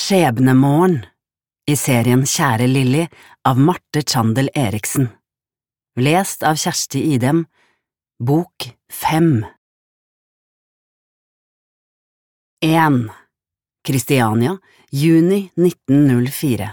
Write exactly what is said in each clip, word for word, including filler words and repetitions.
Skjebnemorgen i serien Kjære Lilly av Marte Chandel Eriksen. Lest av Kjersti Idem. Bok fem. en. Kristiania, juni nitten null fire.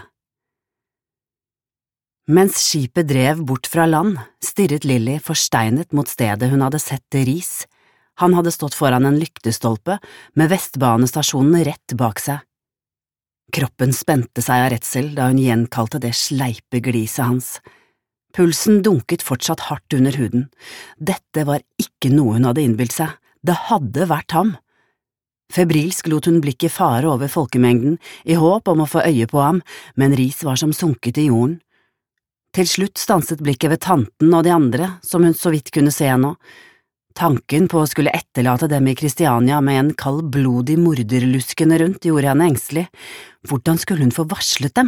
Mens skipet drev bort fra land, stirret Lilly forsteinet mot stedet hun hadde sett Ris. Han hadde stått foran en lyktestolpe med Vestbanestasjonen rett bak seg. Kroppen spente seg av redsel da hun gjenkalte det sleipe gliset hans. Pulsen dunket fortsatt hardt under huden. Dette var ikke noe hun hadde innbilt seg. Det hadde vært ham. Febrilsk lot hun blikket fare over folkemengden i håp om å få øye på ham, men Ris var som sunket i jorden. Til slutt stanset blikket ved tanten og de andre, som hun så vidt kunne se nå. Tanken på å skulle etterlate dem i Kristiania med en kaldblodig morderluskende rundt gjorde henne engstelig. Hvordan skulle hun få varslet dem?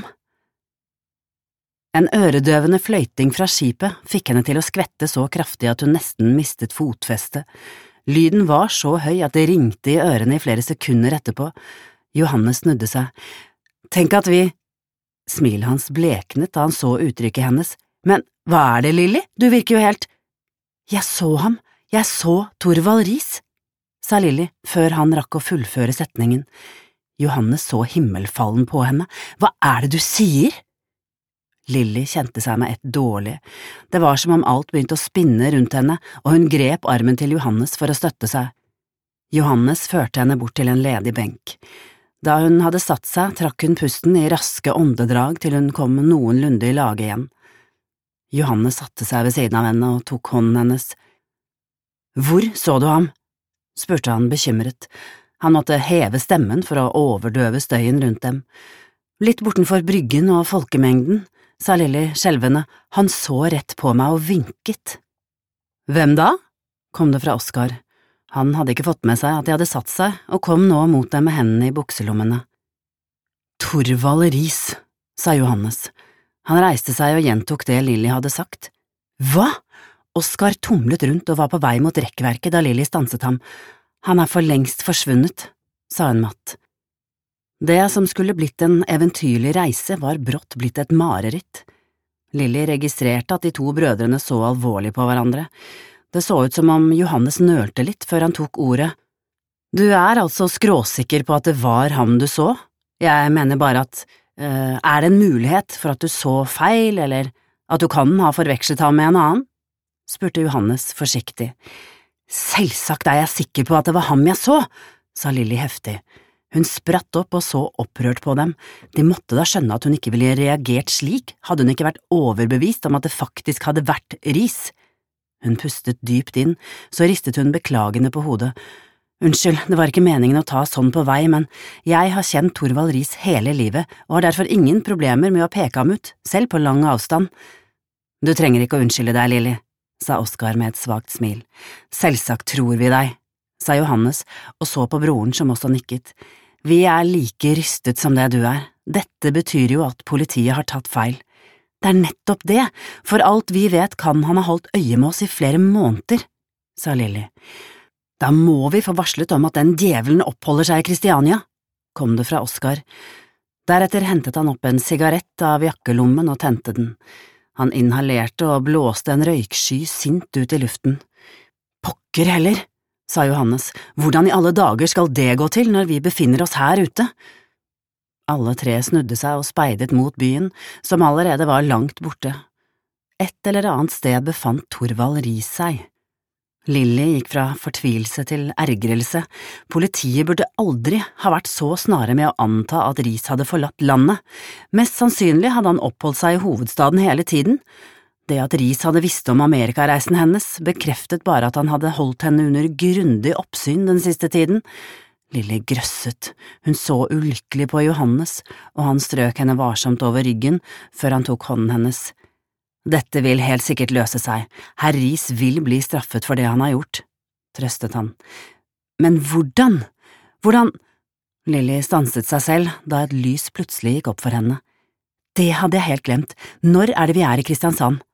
En øredøvende fløyting fra skipet fikk henne til å skvette så kraftig at hun nesten mistet fotfeste. Lyden var så høy at det ringte i ørene i flere sekunder etterpå. Johannes snudde seg. Tenk at vi… Smilet hans bleknet da han så uttrykket hennes. Men hva er det, Lilly? Du virker jo helt… Jeg så ham. Jeg så Torvald Ris, sa Lilly før han rakk å fullføre setningen. Johannes så himmelfallen på henne. Hva er det du sier? Lilly kjente seg med ett dårlig. Det var som om alt begynte å spinne rundt henne, og hun grep armen til Johannes for å støtte seg. Johannes førte henne bort til en ledig benk. Da hun hadde satt seg, trakk hun pusten i raske åndedrag til hun kom noenlunde i lage igjen. Johannes satte seg ved siden av henne og tok hånden hennes. Hvor så du ham? Spurte han bekymret. Han måtte heve stemmen for å overdøve støyen rundt dem. Litt bortenfor bryggen og folkemengden, sa Lilly skjelvende. Han så rett på meg og vinket. Hvem da? Kom det fra Oskar. Han hadde ikke fått med seg at de hadde satt seg, og kom nå mot dem med hendene i bukselommene. Torvald Ris, sa Johannes. Han reiste seg og gjentok det Lilly hadde sagt. Hva? Oskar tumlet rundt og var på vei mot rekkverket da Lilly stanset ham. Han er for lengst forsvunnet, sa hun matt. Det som skulle blitt en eventyrlig reise var brått blitt et mareritt. Lilly registrerte at de to brødrene så alvorlig på hverandre. Det så ut som om Johannes nølte litt før han tok ordet. Du er altså skråsikker på at det var ham du så? Jeg mener bare at, uh, er det en mulighet for at du så feil, eller at du kan ha forvekslet ham med en annen? Spurte Johannes forsiktig. Selvsagt er jeg sikker på at det var ham jeg så, sa Lilly heftig. Hun spratt opp og så opprørt på dem. De måtte da skjønne at hun ikke ville reagert slik, hadde hun ikke vært overbevist om at det faktisk hadde vært Ris. Hun pustet dypt inn, så ristet hun beklagende på hodet. Unnskyld, det var ikke meningen å ta sånn på vei, men jeg har kjent Torvald Ris hele livet, og har derfor ingen problemer med å peke ham ut, selv på lang avstand. Du trenger ikke å unnskylde deg, Lilly, sa Oskar med et svagt smil. Selvsagt tror vi deg, sa Johannes og så på broren som også nikket. Vi er like rystet som det du er. Dette betyr jo at politiet har tatt feil. Det er nettopp det, for alt vi vet kan han ha holdt øye med oss i flere måneder, sa Lilly. Da må vi få varslet om at den djevelen oppholder seg i Kristiania, kom det fra Oskar. Deretter hentet han opp en sigarett av jakkelommen og tente den. Han inhalerte og blåste en røyksky sint ut i luften. Pokker heller, sa Johannes, hvordan i alle dager skal det gå til når vi befinner oss her ute? Alle tre snudde seg og speidet mot byen, som allerede var langt borte. Et eller annet sted befant Torvald Ris seg. Lilly gikk fra fortvilelse til ergrelse. Politiet burde aldri ha vært så snare med å anta at Ris hadde forlatt landet. Mest sannsynlig hadde han oppholdt seg i hovedstaden hele tiden. Det at Ris hadde visst om Amerikareisen hennes, bekreftet bare at han hadde holdt henne under grundig oppsyn den siste tiden. Lilly grøsset. Hun så ulykkelig på Johannes, og han strøk henne varsomt over ryggen før han tok hånden hennes. Dette vil helt sikkert løse seg. Herr Ris vil bli straffet for det han har gjort, trøstet han. Men hvordan? Hvordan? Lilly stanset seg selv da et lys plutselig gikk opp for henne. Det hadde jeg helt glemt. Når er det vi er i Kristiansand?